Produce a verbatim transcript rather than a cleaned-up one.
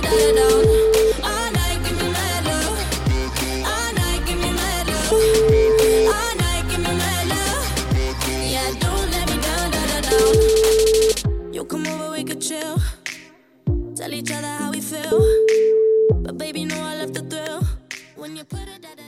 da da down. All night, give me mad love. All night, give me mad love. All night, give me mad love. Yeah, don't let me down, da da down. You come over, we could chill. Tell each other how we feel. But baby, know I love the thrill when you put it that